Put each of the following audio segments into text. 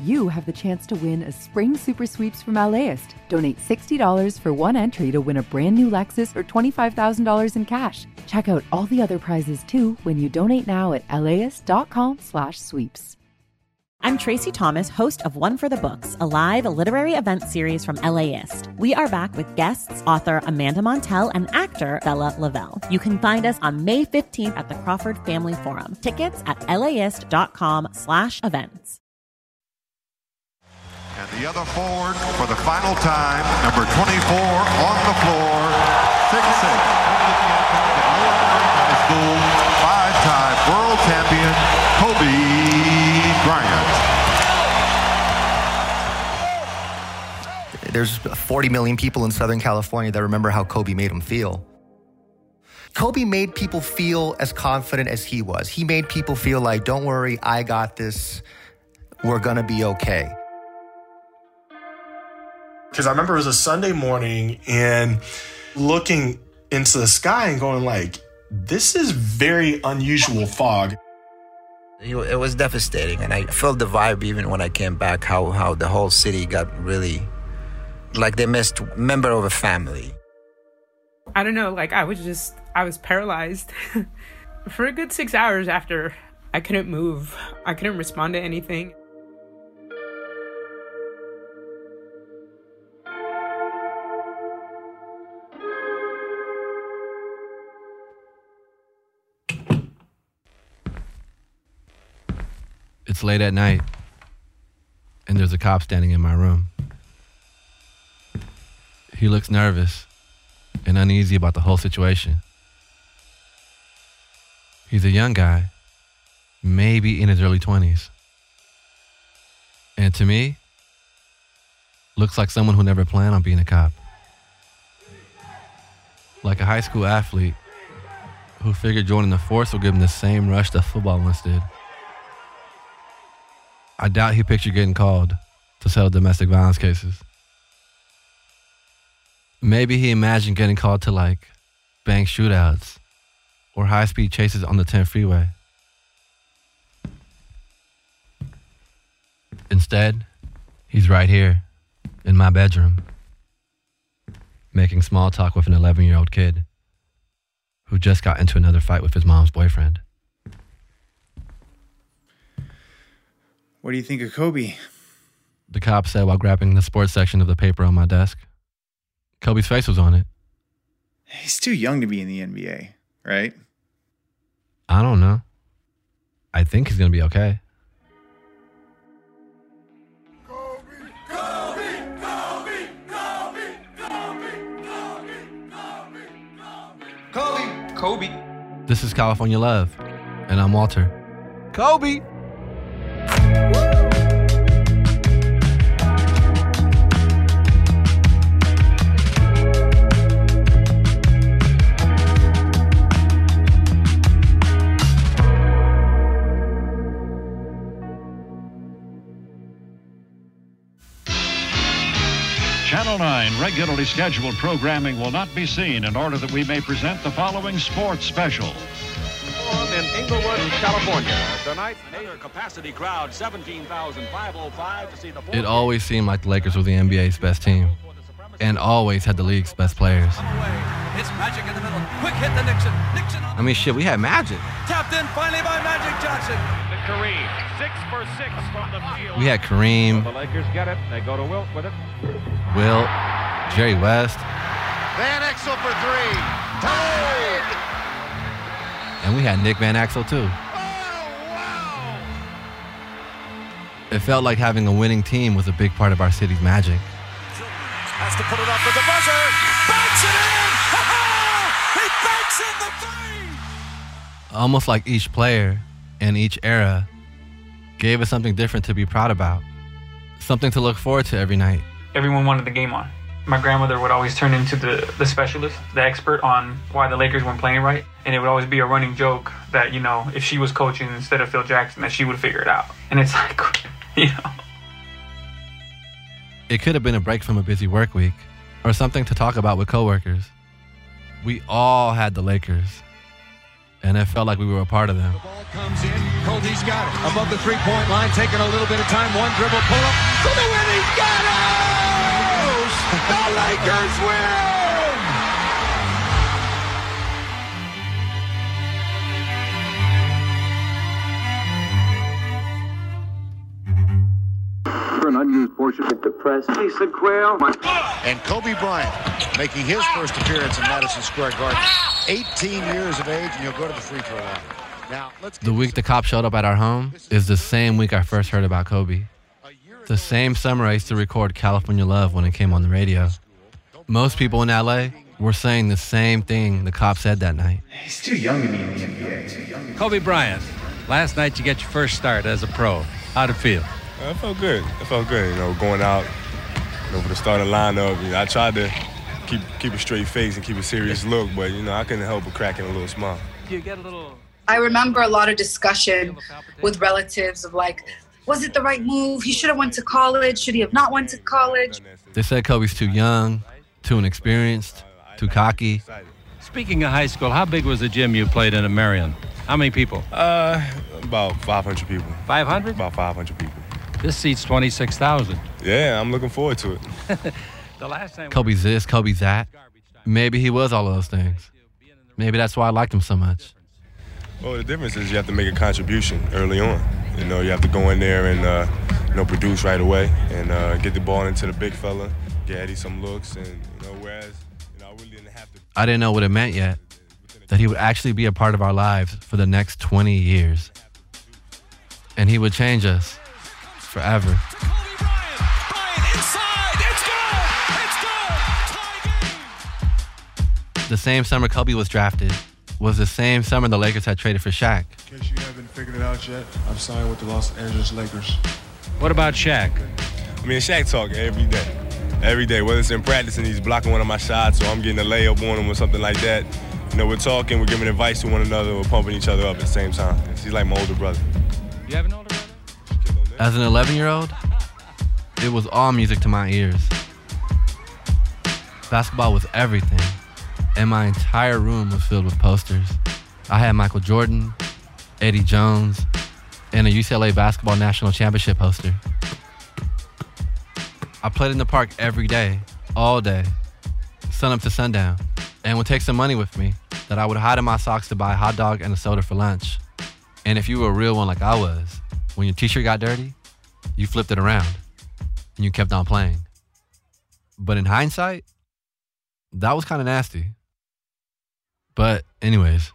you have the chance to win a spring super sweeps from LAist. Donate $60 for one entry to win a brand new Lexus or $25,000 in cash. Check out all the other prizes too when you donate now at laist.com/sweeps. I'm Tracy Thomas, host of One for the Books, a live literary event series from LAist. We are back with guests, author Amanda Montell and actor Bella Lavelle. You can find us on May 15th at the Crawford Family Forum. Tickets at laist.com/events. And the other forward for the final time, number 24 on the floor, 6'6", High School, five-time world champion, Kobe Bryant. There's 40 million people in Southern California that remember how Kobe made them feel. Kobe made people feel as confident as he was. He made people feel like, don't worry, I got this. We're gonna be okay. Because I remember it was a Sunday morning and looking into the sky and going like, this is very unusual fog. It was devastating, and I felt the vibe even when I came back, how the whole city got really, like they missed a member of a family. I don't know, like I was paralyzed for a good 6 hours after. I couldn't move. I couldn't respond to anything. It's late at night, and there's a cop standing in my room. He looks nervous and uneasy about the whole situation. He's a young guy, maybe in his early 20s. And to me, looks like someone who never planned on being a cop. Like a high school athlete who figured joining the force would give him the same rush that football once did. I doubt he pictured getting called to settle domestic violence cases. Maybe he imagined getting called to like bank shootouts or high-speed chases on the 10 freeway. Instead, he's right here in my bedroom, making small talk with an 11-year-old kid who just got into another fight with his mom's boyfriend. What do you think of Kobe? The cop said while grabbing the sports section of the paper on my desk. Kobe's face was on it. He's too young to be in the NBA, right? I don't know. I think he's going to be okay. Kobe! This is California Love, and I'm Walter. Kobe! Channel 9 regularly scheduled programming will not be seen in order that we may present the following sports special. In Inglewood, California. Tonight, another capacity crowd, 17,505 to see the... It always seemed like the Lakers were the NBA's best team and always had the league's best players. It's Magic in the middle. Quick hit to Nixon. I mean, shit, we had Magic. Tapped in finally by Magic Johnson. Kareem, 6 for 6 from the field. We had Kareem. The Lakers get it. They go to Wilt with it. Wilt, Jerry West. Van Exel for 3. Tied! And we had Nick Van Exel, too. Oh, wow! It felt like having a winning team was a big part of our city's magic. Has to put it up with the buzzer. Banks it in! He banks in the three! Almost like each player and each era gave us something different to be proud about. Something to look forward to every night. Everyone wanted the game on. My grandmother would always turn into the specialist, the expert on why the Lakers weren't playing right. And it would always be a running joke that, you know, if she was coaching instead of Phil Jackson, that she would figure it out. And it's like, you know. It could have been a break from a busy work week or something to talk about with coworkers. We all had the Lakers. and it felt like we were a part of them. The ball comes in. Kobe's got it. Above the three-point line, taking a little bit of time. One dribble, pull up. For the win, he's got it! The Lakers win! An unused portion of the press. Lisa Quayle. And Kobe Bryant making his first appearance in Madison Square Garden. 18 years of age, and he'll go to the free throw line. Now, the week the cop showed up at our home is the same week I first heard about Kobe. The same summer I used to record California Love when it came on the radio. Most people in LA were saying the same thing the cop said that night. He's too young to be in the NBA. Kobe Bryant, last night you get your first start as a pro. How'd it feel? It felt good. Going out, for the starting lineup. I tried to keep a straight face and keep a serious look, but I couldn't help but cracking a little smile. Do you get a little? I remember a lot of discussion with relatives of like, was it the right move? He should have went to college. Should he have not went to college? They said Kobe's too young, too inexperienced, too cocky. Speaking of high school, how big was the gym you played in at Marion? How many people? About 500 people. 500? About 500 people. This seats 26,000. Yeah, I'm looking forward to it. The last time Kobe's this, Kobe's that. Maybe he was all of those things. Maybe that's why I liked him so much. Well, the difference is you have to make a contribution early on. You have to go in there and produce right away and get the ball into the big fella, get Eddie some looks, and whereas I really didn't have to. I didn't know what it meant yet, that he would actually be a part of our lives for the next 20 years. And he would change us forever. Kobe Bryant inside. It's good. It's good. Tie game. The same summer Kobe was drafted was the same summer the Lakers had traded for Shaq. In case you haven't figured it out yet, I've signed with the Los Angeles Lakers. What about Shaq? Shaq talk every day. Every day, whether it's in practice and he's blocking one of my shots or I'm getting a layup on him or something like that. We're talking, we're giving advice to one another, we're pumping each other up at the same time. He's like my older brother. You have an older brother? As an 11-year-old, it was all music to my ears. Basketball was everything, and my entire room was filled with posters. I had Michael Jordan, Eddie Jones, and a UCLA basketball national championship poster. I played in the park every day, all day, sun up to sundown, and would take some money with me that I would hide in my socks to buy a hot dog and a soda for lunch. And if you were a real one like I was, when your t-shirt got dirty, you flipped it around and you kept on playing. But in hindsight, that was kind of nasty. But anyways.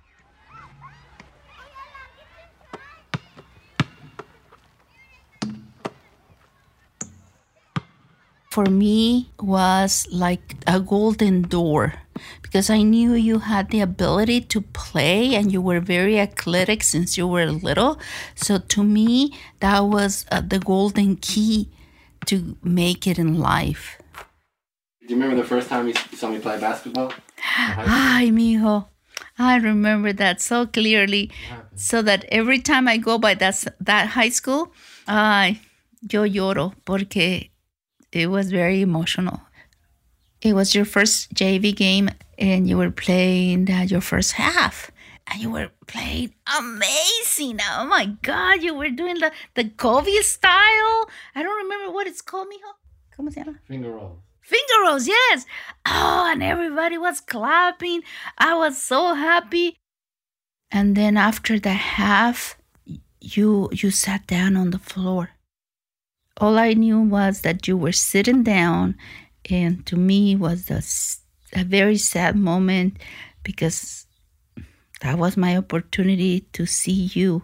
For me, was like a golden door because I knew you had the ability to play and you were very athletic since you were little. So to me, that was the golden key to make it in life. Do you remember the first time you saw me play basketball? Ay, mijo. I remember that so clearly. So that every time I go by that high school, yo lloro porque it was very emotional. It was your first JV game and you were playing your first half. And you were playing amazing. Oh my God, you were doing the Kobe style. I don't remember what it's called, mijo. ¿Cómo se llama? Finger roll. Finger rolls, yes. Oh, and everybody was clapping. I was so happy. And then after the half, you sat down on the floor. All I knew was that you were sitting down, and to me was a very sad moment because that was my opportunity to see you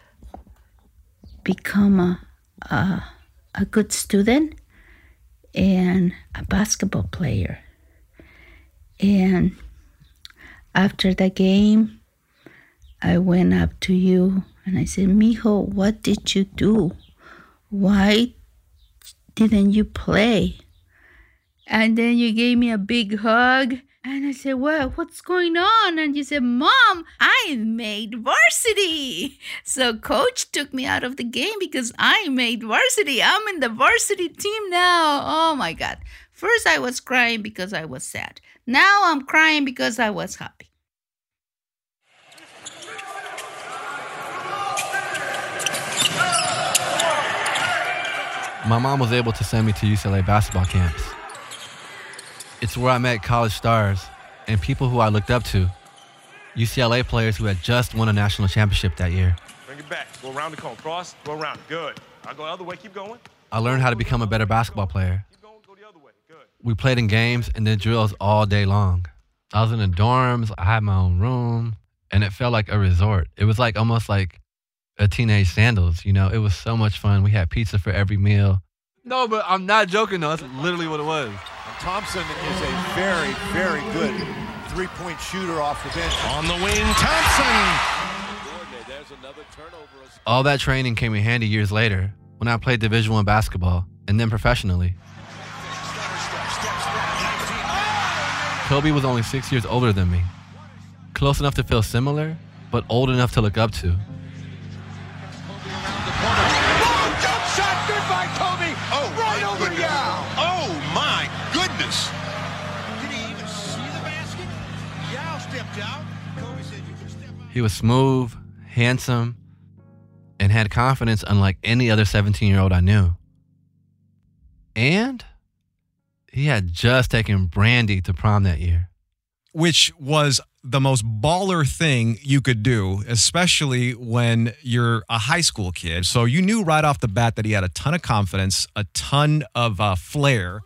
become a good student and a basketball player. And after the game, I went up to you and I said, mijo, what did you do? Why didn't you play? And then you gave me a big hug. And I said, well, what's going on? And you said, Mom, I made varsity. So coach took me out of the game because I made varsity. I'm in the varsity team now. Oh, my God. First, I was crying because I was sad. Now I'm crying because I was happy. my mom was able to send me to UCLA basketball camps. It's where I met college stars and people who I looked up to. UCLA players who had just won a national championship that year. Bring it back. Go around the cone. Cross. Go around. Good. I'll go the other way. Keep going. I learned how to become a better basketball player. We played in games and did drills all day long. I was in the dorms. I had my own room, and it felt like a resort. It was like almost like a teenage Sandals, you know? It was so much fun. We had pizza for every meal. No, but I'm not joking, though. That's literally what it was. And Thompson is a very, very good three-point shooter off the bench. On the wing, Thompson. All that training came in handy years later when I played Division I basketball and then professionally. Kobe was only 6 years older than me. Close enough to feel similar, but old enough to look up to. Jump shot, good by Kobe. Oh, right over Yao. Oh, my goodness. Did he even see the basket? Yao stepped out. Kobe said you can step out. He was smooth, handsome, and had confidence unlike any other 17-year-old I knew. And he had just taken Brandy to prom that year. Which was the most baller thing you could do, especially when you're a high school kid. So you knew right off the bat that he had a ton of confidence, a ton of flair.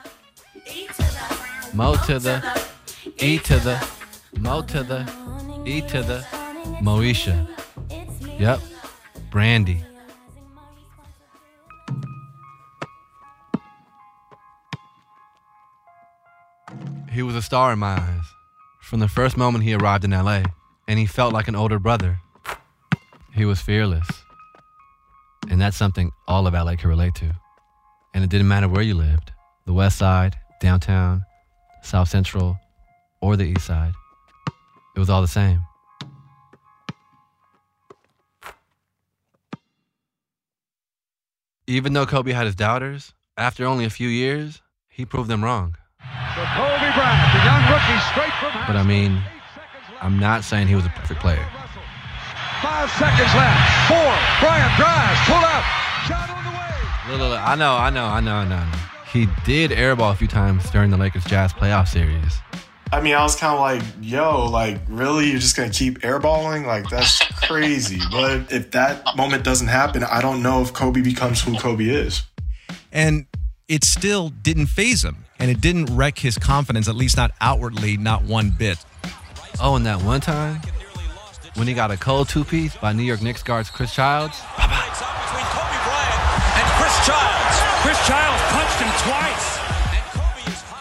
Mo to the, E to the, Mo to the, E to the, Moesha. Yep, Brandy. He was a star in my eyes from the first moment he arrived in LA, and he felt like an older brother. He was fearless, and that's something all of LA could relate to. And it didn't matter where you lived, the West Side, downtown, South Central, or the East Side. It was all the same. Even though Kobe had his doubters, after only a few years, he proved them wrong. So Kobe Bryant, the young rookie, straight from But I mean, I'm not saying he was a perfect player. 5 seconds left. 4. Bryant drives, pull up, shot on the way. Look, I know. He did airball a few times during the Lakers Jazz playoff series. I mean, I was kind of like, yo, like, really? You're just going to keep airballing? Like, that's crazy. But if that moment doesn't happen, I don't know if Kobe becomes who Kobe is. And it still didn't faze him. And it didn't wreck his confidence, at least not outwardly, not one bit. Oh, and that one time, when he got a cold two-piece by New York Knicks guards Chris Childs. Between Kobe Bryant and Chris Childs. Chris Childs punched him twice. And Kobe is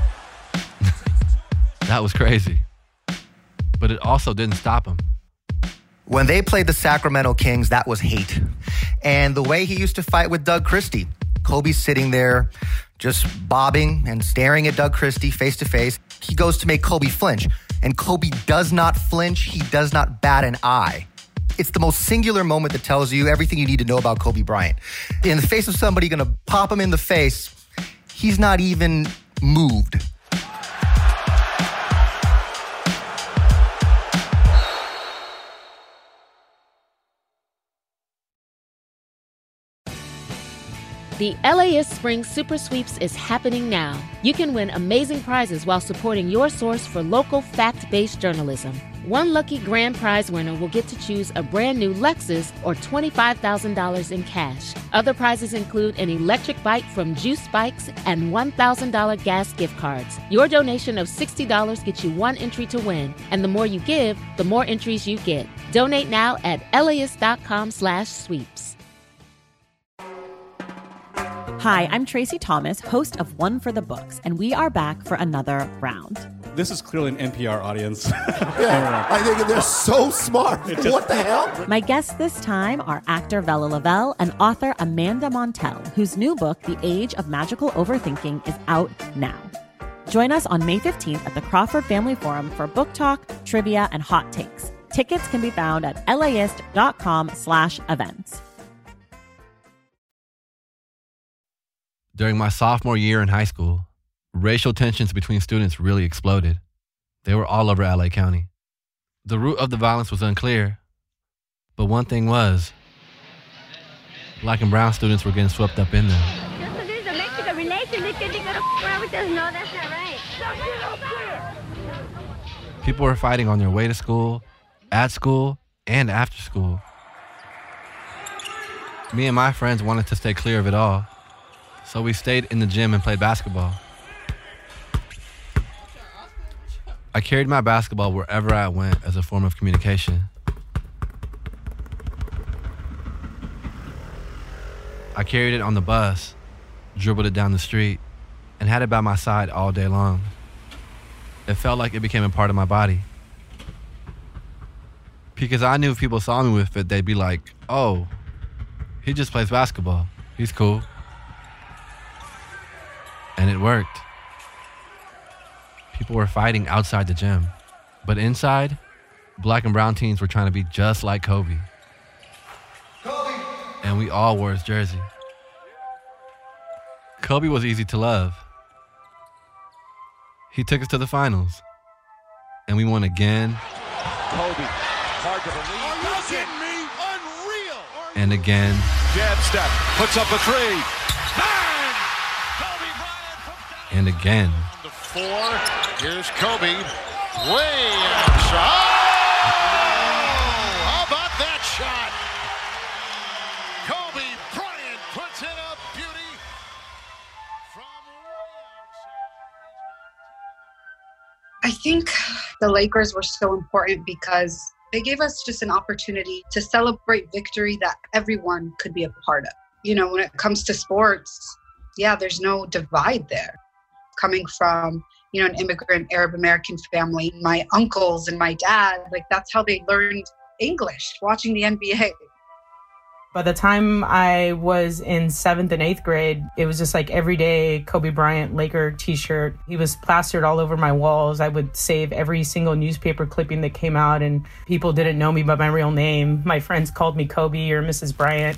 hot. That was crazy. But it also didn't stop him. When they played the Sacramento Kings, that was hate. And the way he used to fight with Doug Christie. Kobe's sitting there just bobbing and staring at Doug Christie face to face. He goes to make Kobe flinch. And Kobe does not flinch. He does not bat an eye. It's the most singular moment that tells you everything you need to know about Kobe Bryant. In the face of somebody going to pop him in the face, he's not even moved. The LAist Spring Super Sweeps is happening now. You can win amazing prizes while supporting your source for local fact-based journalism. One lucky grand prize winner will get to choose a brand new Lexus or $25,000 in cash. Other prizes include an electric bike from Juice Bikes and $1,000 gas gift cards. Your donation of $60 gets you one entry to win, and the more you give, the more entries you get. Donate now at LAist.com/sweeps. Hi, I'm Tracy Thomas, host of One for the Books, and we are back for another round. This is clearly an NPR audience. Yeah, I think they're so smart. What the hell? My guests this time are actor Vella Lavelle and author Amanda Montell, whose new book, The Age of Magical Overthinking, is out now. Join us on May 15th at the Crawford Family Forum for book talk, trivia, and hot takes. Tickets can be found at laist.com/events. During my sophomore year in high school, racial tensions between students really exploded. They were all over LA County. The root of the violence was unclear, but one thing was, Black and brown students were getting swept up in them. Just there's a Mexican relation, they think you're gonna f around with us. No, that's not right. People were fighting on their way to school, at school, and after school. Me and my friends wanted to stay clear of it all, so we stayed in the gym and played basketball. I carried my basketball wherever I went as a form of communication. I carried it on the bus, dribbled it down the street, and had it by my side all day long. It felt like it became a part of my body. Because I knew if people saw me with it, they'd be like, oh, he just plays basketball. He's cool. And it worked. People were fighting outside the gym. But inside, black and brown teens were trying to be just like Kobe. And we all wore his jersey. Kobe was easy to love. He took us to the finals. And we won again. Kobe, hard to believe. Are you kidding me? Unreal. And again. Jab step, puts up a three. Bang! And again. The 4. Here's Kobe. Way outside. Oh, how about that shot? Kobe Bryant puts in a beauty from I think the Lakers were so important because they gave us just an opportunity to celebrate victory that everyone could be a part of. You know, when it comes to sports, yeah, there's no divide there. Coming from, you know, an immigrant Arab American family, my uncles and my dad, like that's how they learned English, watching the NBA. By the time I was in 7th and 8th grade, it was just like every day Kobe Bryant Laker t-shirt. He was plastered all over my walls. I would save every single newspaper clipping that came out, and people didn't know me by my real name. My friends called me Kobe or Mrs. Bryant.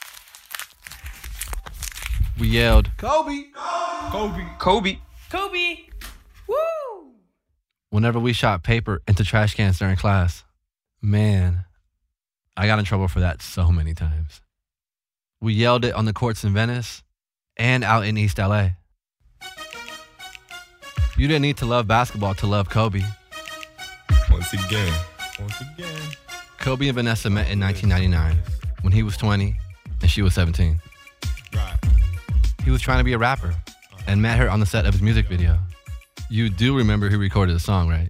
We yelled, Kobe! Kobe! Kobe! Kobe! Woo! whenever we shot paper into trash cans during class. Man, I got in trouble for that so many times. We yelled it on the courts in Venice and out in East LA. You didn't need to love basketball to love Kobe. Once again. Kobe and Vanessa met in 1999 when he was 20 and she was 17. He was trying to be a rapper and met her on the set of his music video. You do remember who recorded the song, right?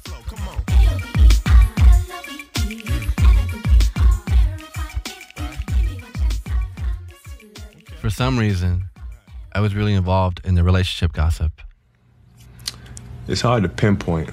For some reason, I was really involved in the relationship gossip. It's hard to pinpoint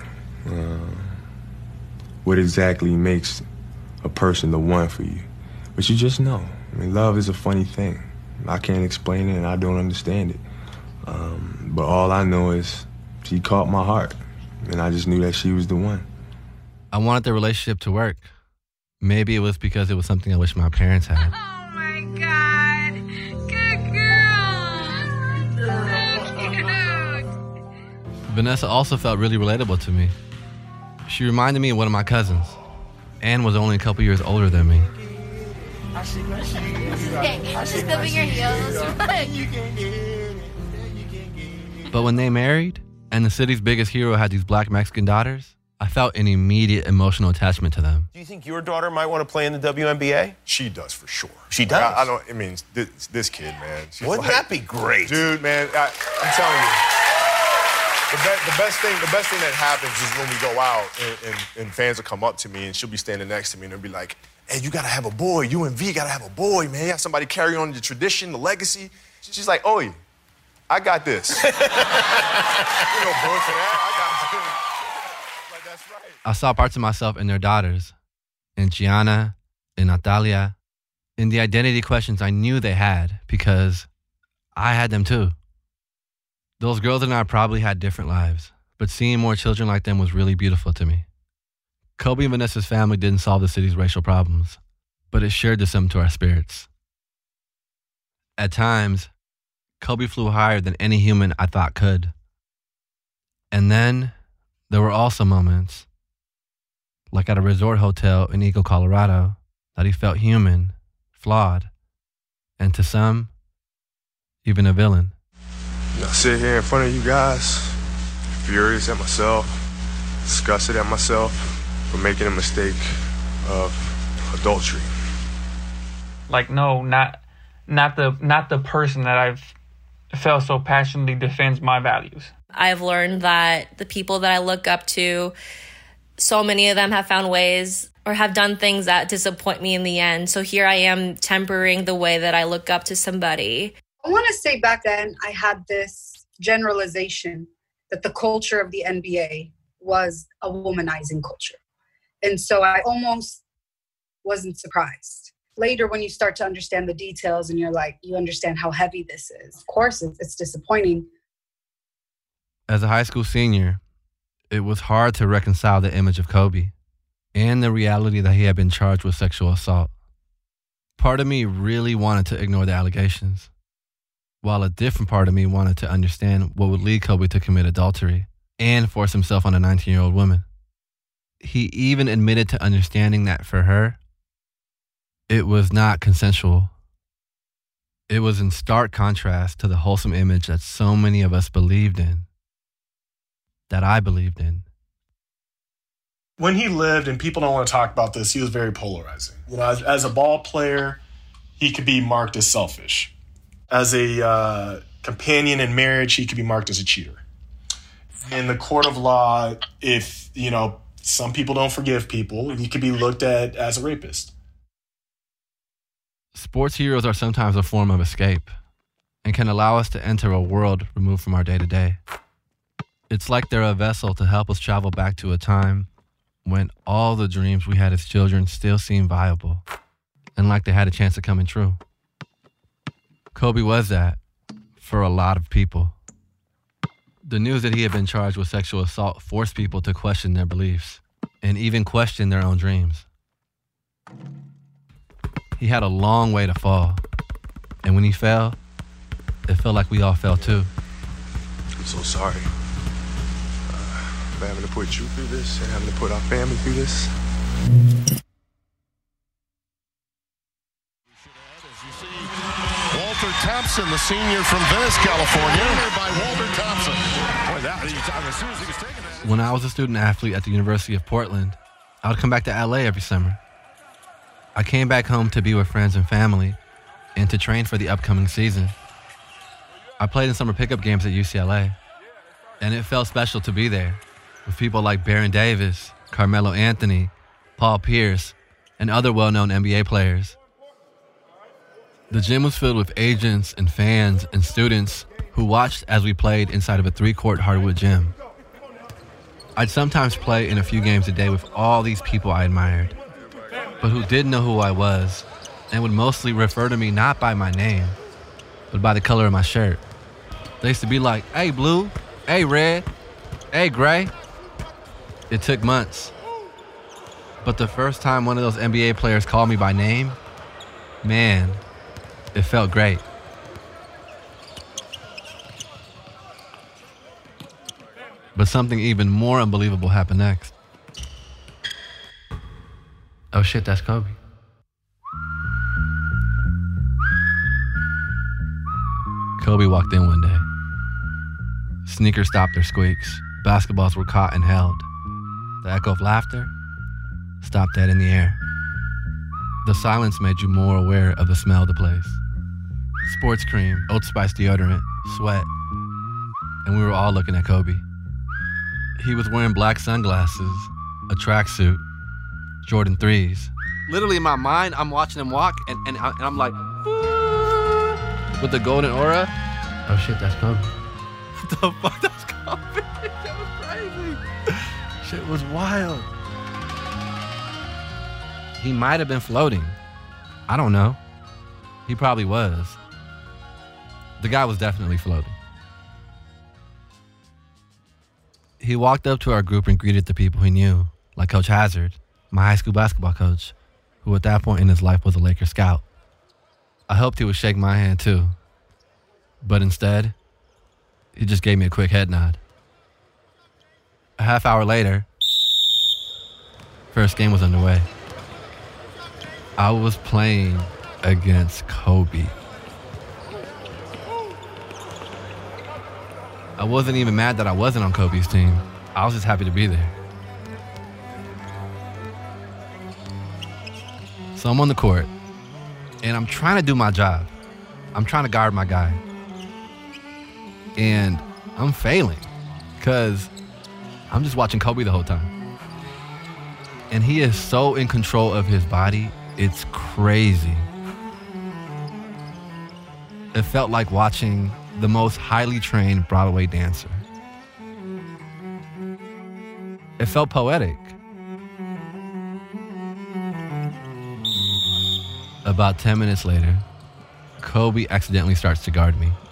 what exactly makes a person the one for you. But you just know. I mean, love is a funny thing. I can't explain it and I don't understand it. But all I know is she caught my heart. And I just knew that she was the one. I wanted the relationship to work. Maybe it was because it was something I wish my parents had. Oh my God. Good girl. So cute. Vanessa also felt really relatable to me. She reminded me of one of my cousins and was only a couple years older than me. She's clipping your heels. But when they married and the city's biggest hero had these black Mexican daughters, I felt an immediate emotional attachment to them. Do you think your daughter might want to play in the WNBA? She does for sure. She does? I mean, this kid, man. Wouldn't that be great? Dude, man, I'm telling you. The best thing that happens is when we go out and fans will come up to me and she'll be standing next to me and they'll be like, hey, you got to have a boy. You and V got to have a boy, man. You have somebody carry on the tradition, the legacy. She's like, oh, I got this. You know, boy for that. I got this. Like, that's right. I saw parts of myself in their daughters, in Gianna, in Natalia, in the identity questions I knew they had because I had them too. Those girls and I probably had different lives, but seeing more children like them was really beautiful to me. Kobe and Vanessa's family didn't solve the city's racial problems, but it shared the sum to our spirits. At times, Kobe flew higher than any human I thought could. And then there were also moments, like at a resort hotel in Eagle, Colorado, that he felt human, flawed, and to some, even a villain. I sit here in front of you guys, furious at myself, disgusted at myself for making a mistake of adultery. Like, no, not the person that I've felt so passionately defends my values. I've learned that the people that I look up to, so many of them have found ways or have done things that disappoint me in the end. So here I am tempering the way that I look up to somebody. I want to say back then I had this generalization that the culture of the NBA was a womanizing culture. And so I almost wasn't surprised. Later, when you start to understand the details and you're like, you understand how heavy this is. Of course, it's disappointing. As a high school senior, it was hard to reconcile the image of Kobe and the reality that he had been charged with sexual assault. Part of me really wanted to ignore the allegations, while a different part of me wanted to understand what would lead Kobe to commit adultery and force himself on a 19-year-old woman. He even admitted to understanding that for her, it was not consensual. It was in stark contrast to the wholesome image that so many of us believed in, that I believed in. When he lived, and people don't want to talk about this, he was very polarizing. You know, as a ball player, he could be marked as selfish. As a companion in marriage, he could be marked as a cheater. In the court of law, if, you know, some people don't forgive people, he could be looked at as a rapist. Sports heroes are sometimes a form of escape and can allow us to enter a world removed from our day-to-day. It's like they're a vessel to help us travel back to a time when all the dreams we had as children still seemed viable and like they had a chance of coming true. Kobe was that for a lot of people. The news that he had been charged with sexual assault forced people to question their beliefs and even question their own dreams. He had a long way to fall, and when he fell, it felt like we all fell too. I'm so sorry for having to put you through this and having to put our family through this. Walter Thompson, the senior from Venice, California. By Walter Thompson. Boy, as soon as he was taking that. When I was a student athlete at the University of Portland, I would come back to LA every summer. I came back home to be with friends and family and to train for the upcoming season. I played in summer pickup games at UCLA, and it felt special to be there with people like Baron Davis, Carmelo Anthony, Paul Pierce, and other well-known NBA players. The gym was filled with agents and fans and students who watched as we played inside of a 3-court hardwood gym. I'd sometimes play in a few games a day with all these people I admired, but who didn't know who I was and would mostly refer to me not by my name, but by the color of my shirt. They used to be like, "Hey, blue. Hey, red. Hey, gray." It took months. But the first time one of those NBA players called me by name, man, it felt great. But something even more unbelievable happened next. Oh shit, that's Kobe. Kobe walked in one day. Sneakers stopped their squeaks. Basketballs were caught and held. The echo of laughter stopped dead in the air. The silence made you more aware of the smell of the place. Sports cream, Old Spice deodorant, sweat. And we were all looking at Kobe. He was wearing black sunglasses, a tracksuit, Jordan 3s. Literally in my mind, I'm watching him walk and I'm like, with the golden aura. Oh shit, that's Kobe. What the fuck, that's Kobe? That was crazy. Shit was wild. He might have been floating. I don't know. He probably was. The guy was definitely floating. He walked up to our group and greeted the people he knew, like Coach Hazard, my high school basketball coach, who at that point in his life was a Laker scout. I hoped he would shake my hand too, but instead, he just gave me a quick head nod. A half hour later, first game was underway. I was playing against Kobe. I wasn't even mad that I wasn't on Kobe's team. I was just happy to be there. So I'm on the court, and I'm trying to do my job. I'm trying to guard my guy. And I'm failing because I'm just watching Kobe the whole time. And he is so in control of his body, it's crazy. It felt like watching the most highly trained Broadway dancer. It felt poetic. About 10 minutes later, Kobe accidentally starts to guard me.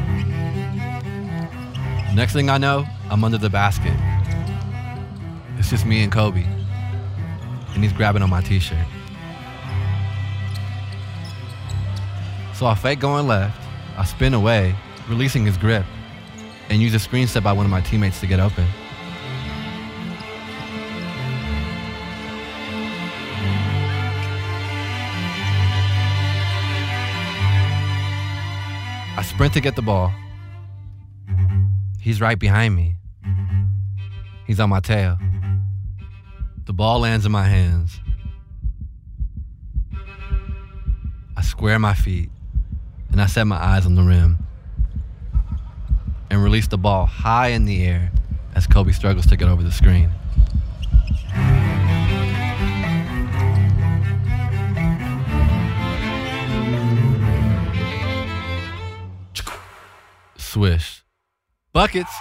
Next thing I know, I'm under the basket. It's just me and Kobe. And he's grabbing on my t-shirt. So I fake going left, I spin away, releasing his grip, and use a screen set by one of my teammates to get open. I sprint to get the ball. He's right behind me. He's on my tail. The ball lands in my hands. I square my feet and I set my eyes on the rim and release the ball high in the air as Kobe struggles to get over the screen. Swish. Buckets.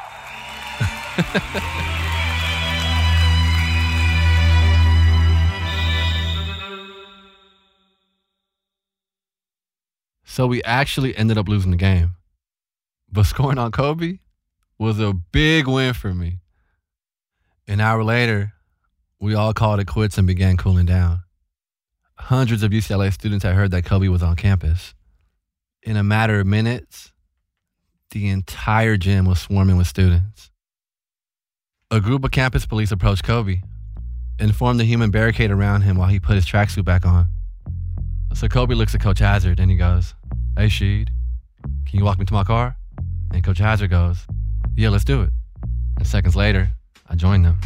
So we actually ended up losing the game. But scoring on Kobe was a big win for me. An hour later, we all called it quits and began cooling down. Hundreds of UCLA students had heard that Kobe was on campus. In a matter of minutes, the entire gym was swarming with students. A group of campus police approached Kobe and formed a human barricade around him while he put his tracksuit back on. So Kobe looks at Coach Hazard and he goes, "Hey, Sheed, can you walk me to my car?" And Coach Hazard goes, "Yeah, let's do it." And seconds later, I joined them.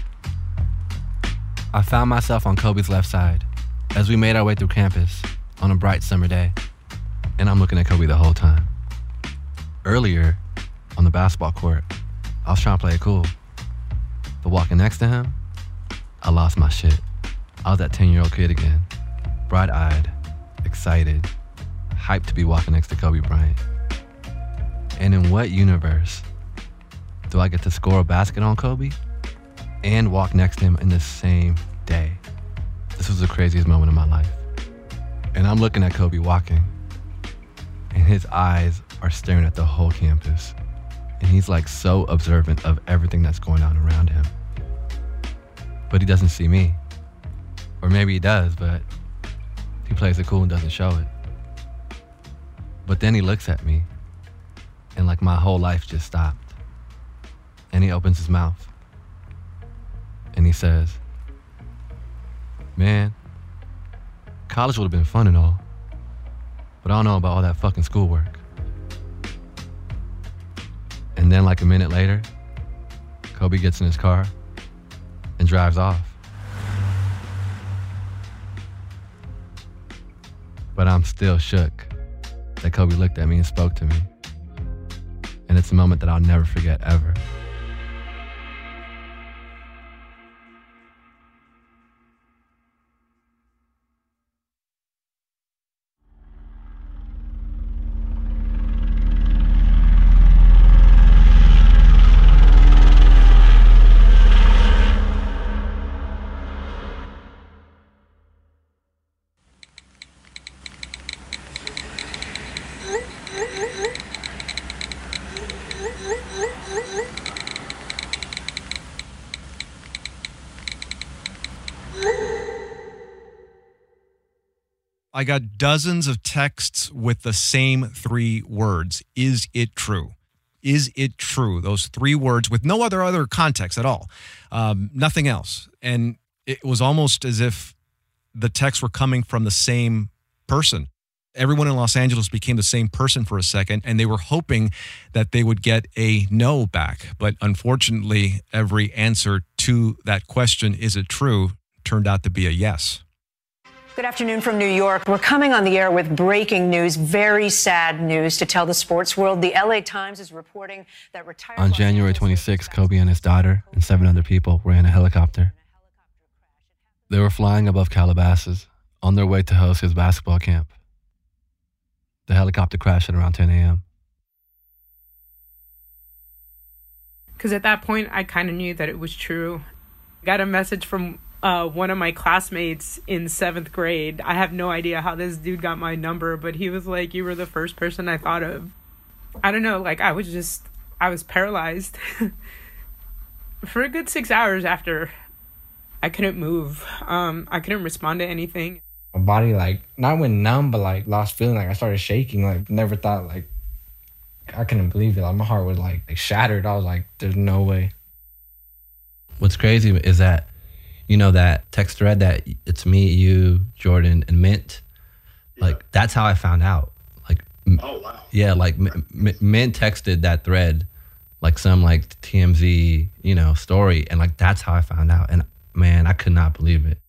I found myself on Kobe's left side as we made our way through campus on a bright summer day, and I'm looking at Kobe the whole time. Earlier, on the basketball court, I was trying to play it cool. But walking next to him, I lost my shit. I was that 10-year-old kid again, bright-eyed, excited, hyped to be walking next to Kobe Bryant. And in what universe do I get to score a basket on Kobe and walk next to him in the same day? This was the craziest moment of my life. And I'm looking at Kobe walking, and his eyes are staring at the whole campus. And he's like so observant of everything that's going on around him. But he doesn't see me. Or maybe he does, but he plays it cool and doesn't show it. But then he looks at me, and like my whole life just stopped. And he opens his mouth. And he says, "Man, college would have been fun and all, but I don't know about all that fucking schoolwork." And then like a minute later, Kobe gets in his car and drives off. But I'm still shook that Kobe looked at me and spoke to me. And it's a moment that I'll never forget ever. I got dozens of texts with the same 3 words. Is it true? Is it true? Those 3 words with no other context at all. Nothing else. And it was almost as if the texts were coming from the same person. Everyone in Los Angeles became the same person for a second, and they were hoping that they would get a no back. But unfortunately, every answer to that question, is it true, turned out to be a yes. Good afternoon from New York. We're coming on the air with breaking news, very sad news to tell the sports world. The LA Times is reporting that retired... On January 26, Kobe and his daughter and 7 other people were in a helicopter. They were flying above Calabasas on their way to host his basketball camp. The helicopter crashed at around 10 a.m. Because at that point, I kind of knew that it was true. I got a message from one of my classmates in 7th grade. I have no idea how this dude got my number, but he was like, you were the first person I thought of. I don't know, like I was paralyzed. For a good 6 hours after, I couldn't move. I couldn't respond to anything. My body, like, not went numb, but, like, lost feeling. Like, I started shaking. Like, never thought, like, I couldn't believe it. Like, my heart was, like shattered. I was like, there's no way. What's crazy is that, you know, that text thread that it's me, you, Jordan, and Mint, like, that's how I found out. Like, oh, wow. Yeah, like, Mint texted that thread, like, some, like, TMZ, you know, story, and, like, that's how I found out. And, man, I could not believe it.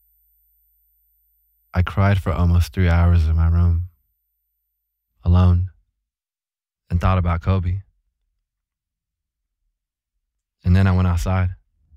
I cried for almost 3 hours in my room, alone, and thought about Kobe. And then I went outside.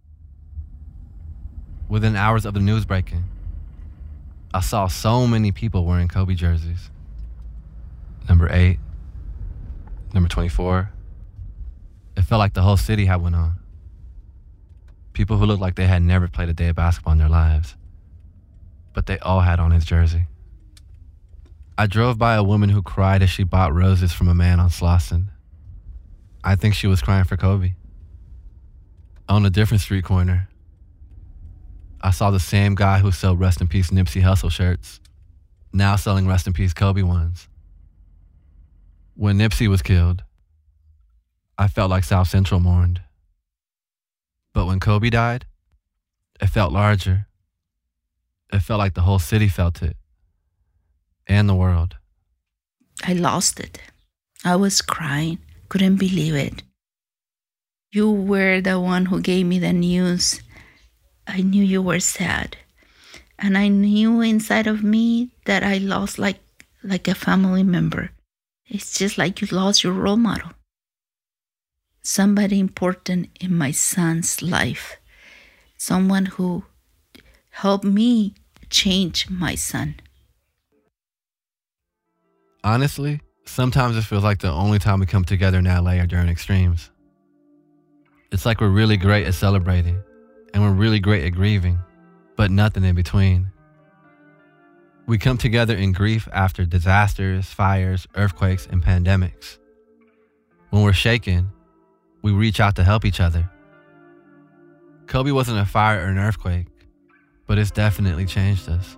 Within hours of the news breaking, I saw so many people wearing Kobe jerseys. Number 8, number 24. It felt like the whole city had went on. People who looked like they had never played a day of basketball in their lives, but they all had on his jersey. I drove by a woman who cried as she bought roses from a man on Slauson. I think she was crying for Kobe. On a different street corner, I saw the same guy who sold Rest in Peace Nipsey Hussle shirts, now selling Rest in Peace Kobe ones. When Nipsey was killed, I felt like South Central mourned. But when Kobe died, it felt larger. It felt like the whole city felt it, and the world. I lost it. I was crying, couldn't believe it. You were the one who gave me the news. I knew you were sad. And I knew inside of me that I lost like a family member. It's just like you lost your role model. Somebody important in my son's life. Someone who helped me change my son. Honestly, sometimes it feels like the only time we come together in LA are during extremes. It's like we're really great at celebrating, and we're really great at grieving, but nothing in between. We come together in grief after disasters, fires, earthquakes, and pandemics. When we're shaken, we reach out to help each other. Kobe wasn't a fire or an earthquake, but it's definitely changed us.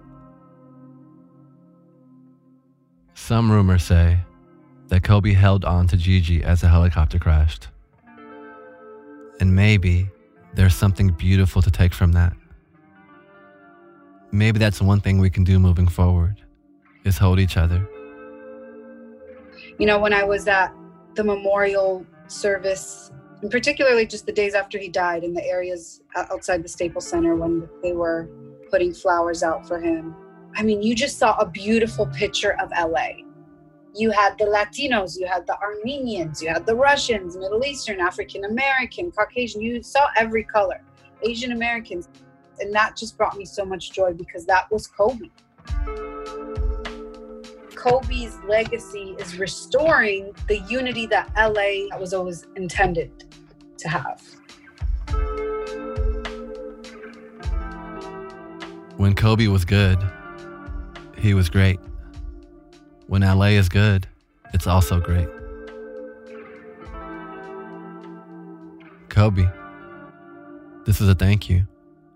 Some rumors say that Kobe held on to Gigi as the helicopter crashed. And maybe there's something beautiful to take from that. Maybe that's one thing we can do moving forward, is hold each other. You know, when I was at the memorial service, and particularly just the days after he died in the areas outside the Staples Center when they were putting flowers out for him, I mean, you just saw a beautiful picture of LA. You had the Latinos, you had the Armenians, you had the Russians, Middle Eastern, African American, Caucasian. You saw every color, Asian Americans. And that just brought me so much joy because that was Kobe. Kobe's legacy is restoring the unity that LA was always intended to have. When Kobe was good, he was great. When LA is good, it's also great. Kobe, this is a thank you.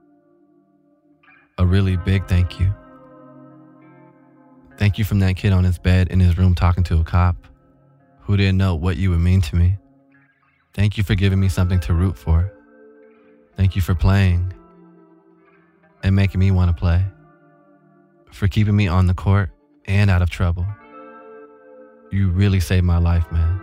A really big thank you. Thank you from that kid on his bed in his room talking to a cop who didn't know what you would mean to me. Thank you for giving me something to root for. Thank you for playing and making me want to play. For keeping me on the court and out of trouble. You really saved my life, man.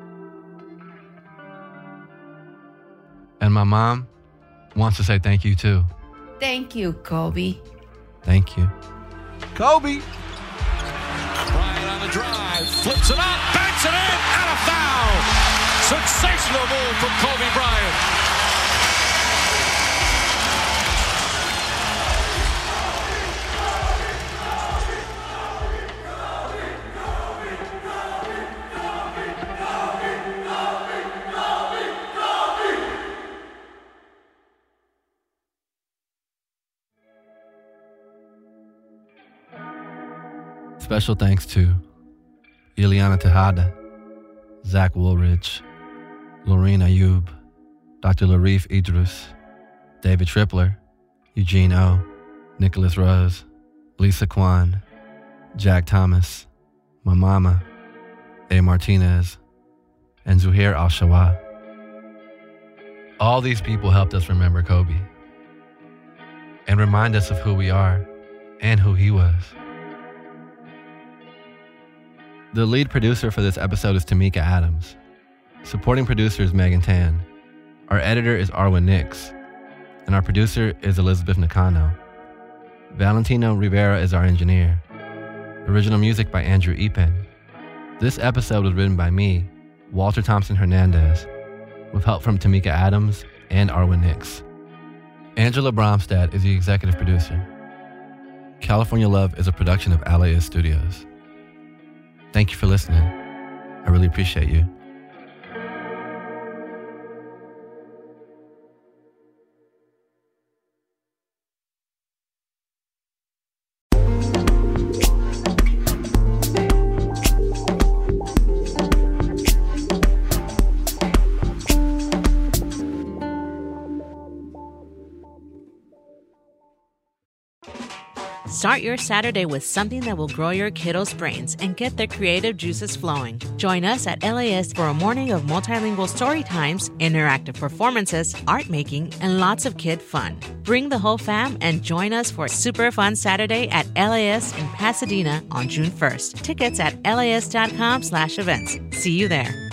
And my mom wants to say thank you too. Thank you, Kobe. Thank you. Kobe. Bryant on the drive, flips it up, banks it in, and a foul. Sensational move from Kobe Bryant. Special thanks to Ileana Tejada, Zach Woolridge, Lorene Ayub, Dr. Larif Idris, David Tripler, Eugene O, Nicholas Rose, Lisa Kwan, Jack Thomas, my mama, A. Martinez, and Zuhair Al-Shawa. All these people helped us remember Kobe and remind us of who we are and who he was. The lead producer for this episode is Tamika Adams. Supporting producer is Megan Tan. Our editor is Arwen Nix. And our producer is Elizabeth Nakano. Valentino Rivera is our engineer. Original music by Andrew Epen. This episode was written by me, Walter Thompson Hernandez, with help from Tamika Adams and Arwen Nix. Angela Bromstad is the executive producer. California Love is a production of LAist Studios. Thank you for listening. I really appreciate you. Start your Saturday with something that will grow your kiddos' brains and get their creative juices flowing. Join us at LAist for a morning of multilingual story times, interactive performances, art making, and lots of kid fun. Bring the whole fam and join us for a super fun Saturday at LAist in Pasadena on June 1st. Tickets at laist.com/events. See you there.